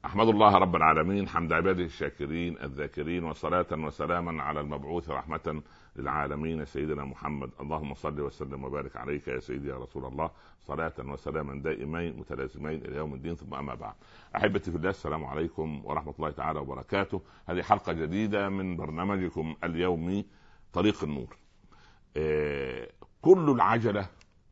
أحمد الله رب العالمين حمد عباده الشاكرين الذاكرين، وصلاة وسلاما على المبعوث رحمة للعالمين سيدنا محمد. اللهم صل وسلم وبارك عليك يا سيدي يا رسول الله، صلاة وسلاما دائمين متلازمين إلى يوم الدين. ثم أما بعد، أحبتي في الله، السلام عليكم ورحمة الله تعالى وبركاته. هذه حلقة جديدة من برنامجكم اليومي طريق النور. كل العجلة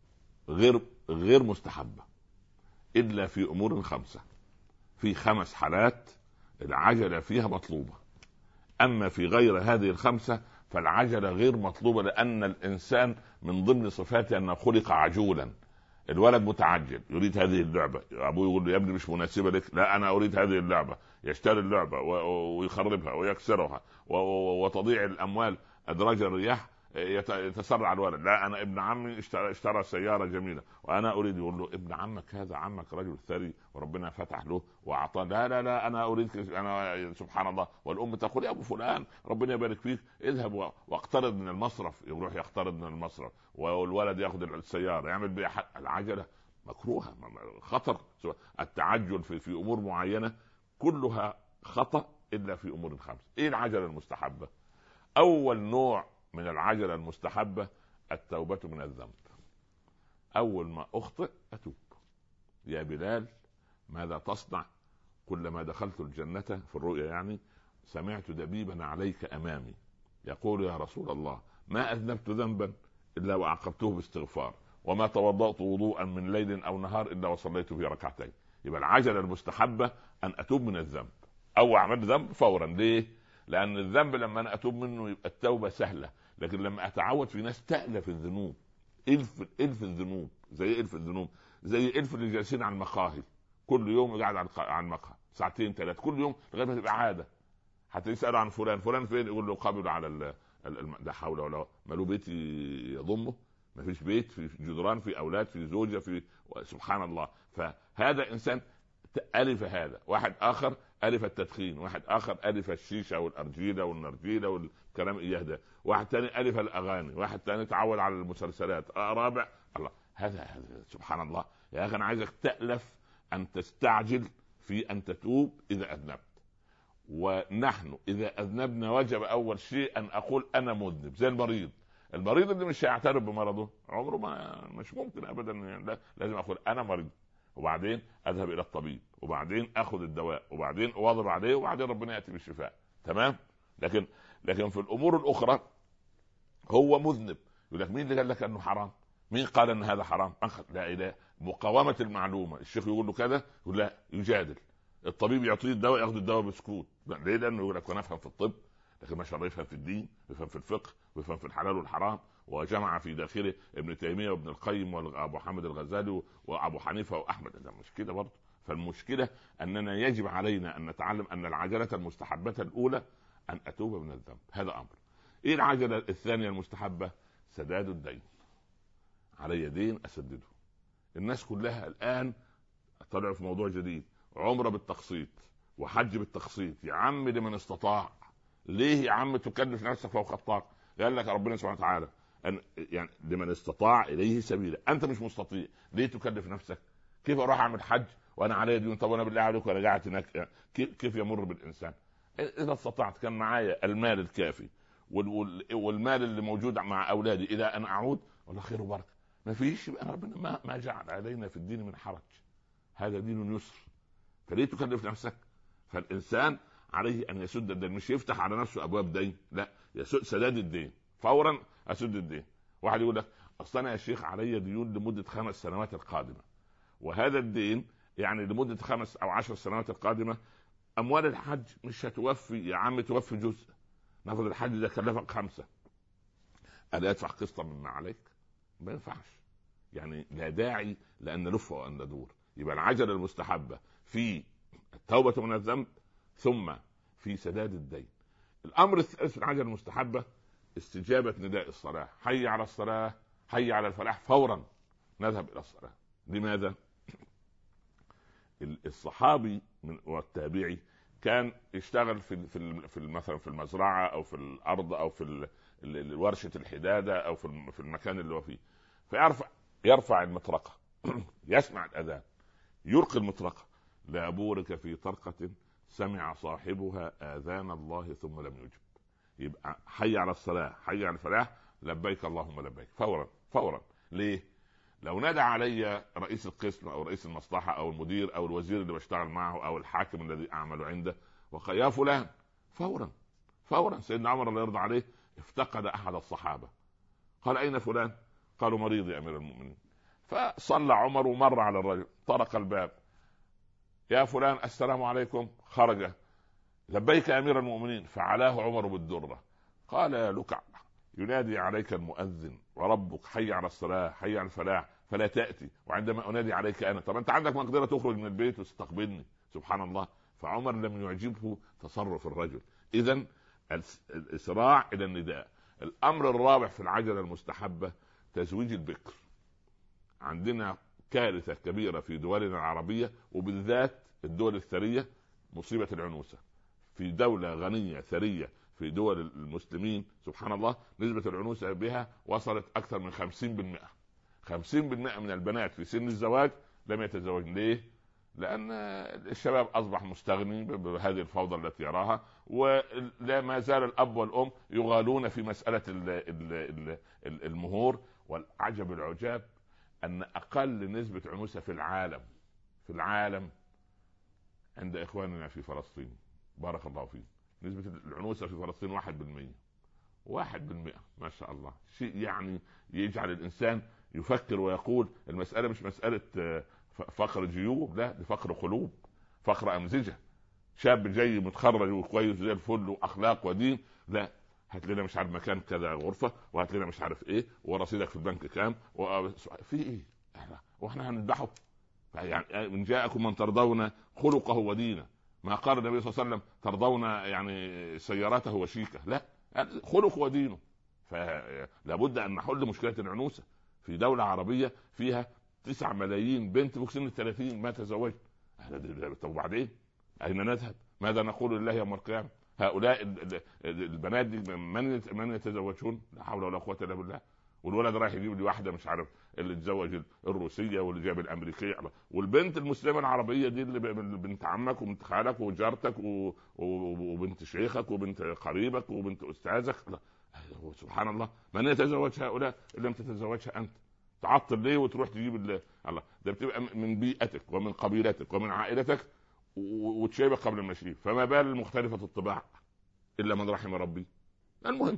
غير مستحبة إلا في أمور خمسة. في 5 حالات العجلة فيها مطلوبة، أما في غير هذه الخمسة فالعجلة غير مطلوبة، لأن الإنسان من ضمن صفاته أنه خلق عجولا. الولد متعجل، يريد هذه اللعبة، أبوه يقول له يا ابني مش مناسبة لك، لا أنا أريد هذه اللعبة، يشتري اللعبة ويخربها ويكسرها وتضيع الأموال أدراج الرياح. يتسرع الولد، لا انا ابن عمي اشترى سياره جميله وانا اريد. يقول له ابن عمك هذا عمك رجل ثري وربنا فتح له واعطاه، لا انا اريد، انا سبحان الله. والام تقول يا ابو فلان ربنا يبارك فيك اذهب واقترض من المصرف، يروح يقترض من المصرف والولد ياخذ السياره يعمل بها. العجله مكروهه، خطر. التعجل في امور معينه كلها خطأ الا في امور 5. ايه العجله المستحبه؟ اول نوع من العجلة المستحبة التوبة من الذنب. أول ما أخطئ أتوب. يا بلال ماذا تصنع؟ كلما دخلت الجنة، في الرؤيا يعني، سمعت دبيبا عليك أمامي يقول يا رسول الله ما أذنبت ذنبا إلا وعقبته باستغفار، وما توضأت وضوءا من ليل أو نهار إلا وصليت في ركعتين. يبقى العجلة المستحبة أن أتوب من الذنب أو أعمل ذنب فورا. ليه؟ لأن الذنب لما أنا أتوب منه يبقى التوبة سهلة، لكن لما أتعود في ناس تألف الذنوب، إلف الذنوب، زي إلف الذنوب، زي إلف اللي جالسين على المقاهي كل يوم قاعد على المقهى 2 3 كل يوم لغاية ما تبقى عادة. هتسأل عن فلان فين، يقول له قابل على لا حول ولا قوة. ماله بيت يضمه؟ ما فيش بيت، في جدران، في أولاد، في زوجة، في سبحان الله. فهذا إنسان ألف هذا. واحد آخر ألف التدخين، واحد آخر ألف الشيشة والأرجيلة والنرجيلة والكلام إياه ده، واحد تاني ألف الأغاني، واحد تاني تعود على المسلسلات، رابع الله. هذا سبحان الله. يا أخي أنا عايزك تألف أن تستعجل في أن تتوب إذا أذنبت. ونحن إذا أذنبنا وجب أول شيء أن أقول أنا مذنب. زي المريض اللي مش هيعترف بمرضه عمره ما، مش ممكن أبدا. لازم أقول أنا مريض، وبعدين اذهب الى الطبيب، وبعدين اخذ الدواء، وبعدين اواظب عليه، وبعدين ربنا ياتي بالشفاء. تمام. لكن في الامور الاخرى هو مذنب. يقول لك مين اللي قال لك انه حرام؟ مين قال ان هذا حرام؟ لا اله. مقاومه المعلومه. الشيخ يقول له كذا، يقول لا، يجادل. الطبيب يعطيه الدواء، ياخذ الدواء بسكوت. ليه؟ لانه يقول لك انا افهم في الطب، لكن ما شاء الله يفهم في الدين، يفهم في الفقه، ويفهم في الحلال والحرام. وجمع في داخله ابن تيمية وابن القيم وابو حامد الغزالي وابو حنيفة واحمد. ده مش كده برضه. فالمشكلة اننا يجب علينا ان نتعلم ان العجلة المستحبة الاولى ان اتوب من الذنب. هذا امر. ايه العجلة الثانية المستحبة؟ سداد الدين. علي دين اسدده. الناس كلها الان طلعوا في موضوع جديد، عمرة بالتقسيط وحج بالتقسيط. يا عم لمن استطاع. ليه يا عم تكلف نفسك فوق الطاقة؟ قال لك ربنا سبحانه وتعالى يعني لمن استطاع اليه سبيلا. انت مش مستطيع، ليه تكلف نفسك؟ كيف اروح اعمل حج وانا علي ديون؟ طب انا بالله عليك وانا قاعد هناك كيف يمر بالانسان؟ اذا استطعت، كان معايا المال الكافي والمال اللي موجود مع اولادي الى ان اعود، والله خير وبركه. ما فيش، ربنا ما جعل علينا في الدين من حرج، هذا دين يسر. فليه تكلف نفسك؟ فالانسان عليه ان يسد الدين، مش يفتح على نفسه ابواب دين، لا، يسد سداد الدين فورا. اسد الدين. واحد يقول لك اصل انا يا شيخ علي ديون لمده 5 سنوات القادمه، وهذا الدين يعني لمده 5 أو 10 سنوات القادمه. اموال الحج مش هتوفي يا عم، توفي جزء. نفرض الحج ده كلفك 5، الا ادفع قسطا مما عليك؟ ما ينفعش. يعني لا داعي لان نلف وان ندور. يبقى العجله المستحبه في التوبه من الذنب، ثم في سداد الدين. الامر الثالث في العجله المستحبه استجابة نداء الصلاة. حي على الصلاة، حي على الفلاح، فورا نذهب إلى الصلاة. لماذا؟ الصحابي والتابعي كان يشتغل في مثلا في المزرعة أو في الأرض أو في ورشة الحدادة أو في المكان اللي هو فيه، فيرفع المطرقة يسمع الأذان، يلقي المطرقة، لا بورك في طرقة سمع صاحبها آذان الله ثم لم يجب. يبقى حي على الصلاة حي على الفلاح لبيك اللهم لبيك فورا فورا. ليه؟ لو نادى علي رئيس القسم او رئيس المصلحة او المدير او الوزير اللي بشتغل معه او الحاكم الذي اعمل عنده يا فلان، فورا فورا. سيدنا عمر الله يرضى عليه افتقد احد الصحابة، قال اين فلان؟ قالوا مريض يا امير المؤمنين. فصلى عمر ومر على الرجل، طرق الباب، يا فلان السلام عليكم. خرج، لبيك يا امير المؤمنين. فعلاه عمر بالدرة، قال يا لكع، ينادي عليك المؤذن وربك حي على الصلاة حي على الفلاح فلا تأتي، وعندما أنادي عليك أنا، طب أنت عندك مقدرة تخرج من البيت وتستقبلني؟ سبحان الله. فعمر لم يعجبه تصرف الرجل. إذن الإسراع إلى النداء. الأمر الرابع في العجلة المستحبة تزويج البكر. عندنا كارثة كبيرة في دولنا العربية وبالذات الدول الثرية، مصيبة العنوسة. في دولة غنية ثرية في دول المسلمين سبحان الله نسبة العنوسة بها وصلت أكثر من 50%. 50% من البنات في سن الزواج لم يتزوجن. ليه؟ لأن الشباب أصبح مستغني بهذه الفوضى التي يراها، ولا ما زال الأب والأم يغالون في مسألة المهور. والعجب العجاب أن أقل نسبة عنوسة في العالم عند إخواننا في فلسطين. بارك الله فيه. نسبة العنوسة في فلسطين 1%. 1%، ما شاء الله. شيء يعني يجعل الإنسان يفكر ويقول المسألة مش مسألة فقر جيوب، لا، دي فقر قلوب، فقر أمزجة. شاب جاي متخرج وكويس زي الفل وأخلاق ودين، لا، هات لنا مش عارف مكان كذا غرفة، وهات لنا مش عارف ايه، ورصيدك في البنك كام، في ايه؟ واحنا هنذبحه؟ يعني ان جاءكم من ترضون خلقه ودينه، ما قال النبي صلى الله عليه وسلم ترضون يعني سيارته وشيكه، لا، خلق ودينه. فلا بد ان نحل مشكله العنوسه في دوله عربيه فيها 9 ملايين بنت فوق سن 30 ما تزوجت. طب وبعدين اين نذهب؟ ماذا نقول لله يوم القيامه؟ هؤلاء البنات دي من يتزوجون؟ لا حول ولا قوه الا بالله. والولد رايح يجيب لي واحده مش عارف اللي تزوج الروسيه واللي جاب الامريكيه، والبنت المسلمه العربيه دي اللي بنت عمك وبنت خالك وجارتك وبنت شيخك وبنت قريبك وبنت استاذك. سبحان الله. من يتزوج هؤلاء؟ اللي لم تتزوجها انت. تعطل ليه وتروح تجيب الله؟ ده بتبقى من بيئتك ومن قبيلتك ومن عائلتك وتشيبك قبل المشيب، فما بال مختلفة الطباع إلا من رحم ربي. المهم،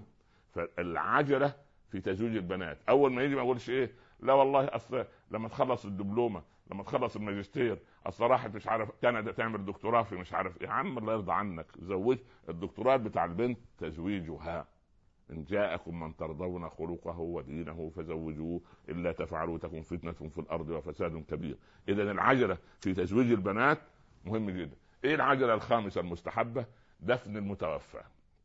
فالعجلة في تزويج البنات. أول ما يجي ما أقولش إيه، لا والله أصل لما تخلص الدبلومة، لما تخلص الماجستير، أصل راحت مش عارف كندا تعمل دكتوراه في مش عارف إيه. يا عم الله يرضى عنك، زوج. الدكتوراه بتاع البنت تزويجها. إن جاءكم من ترضون خلقه ودينه فزوجوه إلا تفعلوا تكن فتنة في الأرض وفساد كبير. إذن العجلة في تزويج البنات مهم جدا. ايه العجلة الخامسة المستحبة؟ دفن المتوفى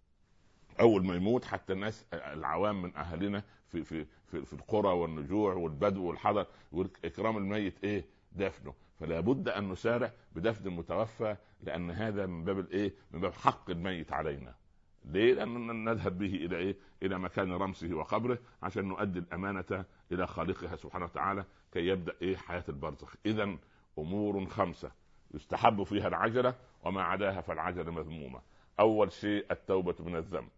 اول ما يموت. حتى الناس العوام من اهلنا في القرى والنجوع والبدو والحضر واكرام الميت ايه؟ دفنه. فلا بد ان نسارع بدفن المتوفى، لان هذا من باب الايه؟ من باب حق الميت علينا. ليه؟ لأن نذهب به إلى إيه؟ إلى مكان رمسه وقبره عشان نؤدي الأمانة إلى خالقها سبحانه وتعالى كي يبدأ إيه؟ حياة البرزخ. إذن أمور 5 يستحب فيها العجلة، وما عداها فالعجلة مذمومة. أول شيء التوبة من الذنب،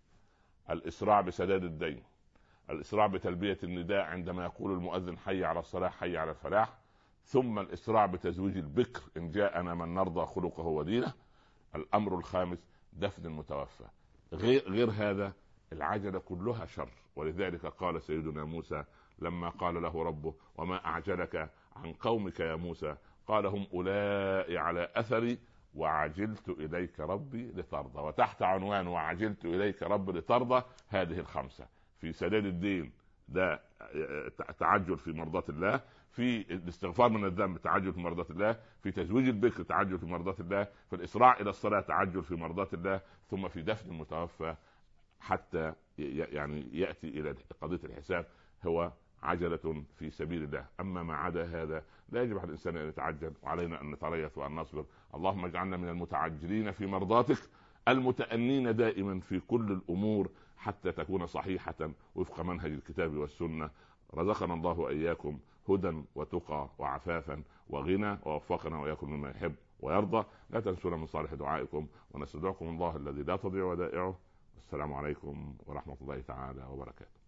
الإسراع بسداد الدين، الإسراع بتلبية النداء عندما يقول المؤذن حي على الصلاة حي على الفلاح، ثم الإسراع بتزويج البكر إن جاءنا من نرضى خلقه ودينه. الأمر الخامس دفن المتوفى. غير هذا العجلة كلها شر. ولذلك قال سيدنا موسى لما قال له ربه وما أعجلك عن قومك يا موسى؟ قال هم أولئك على أثري وعجلت إليك ربي لترضى. وتحت عنوان وعجلت إليك ربي لترضى هذه 5 في سداد الدين، ده تعجل في مرضاة الله، في الاستغفار من الذنب تعجل في مرضاة الله، في تزويج البكر تعجل في مرضاة الله، في الإسراع إلى الصلاة تعجل في مرضاة الله، ثم في دفن المتوفى حتى يعني يأتي إلى قضية الحساب هو عجلة في سبيل الله. أما ما عدا هذا لا يجب على الإنسان أن يتعجل، وعلينا أن نتريث وأن نصبر. اللهم اجعلنا من المتعجلين في مرضاتك المتأنين دائما في كل الأمور حتى تكون صحيحة وفق منهج الكتاب والسنة. رزقنا الله وإياكم هدى وتقى وعفافا وغنى، ووفقنا وإياكم مما يحب ويرضى. لا تنسونا من صالح دعائكم، ونستودعكم الله الذي لا تضيع ودائعه. السلام عليكم ورحمة الله تعالى وبركاته.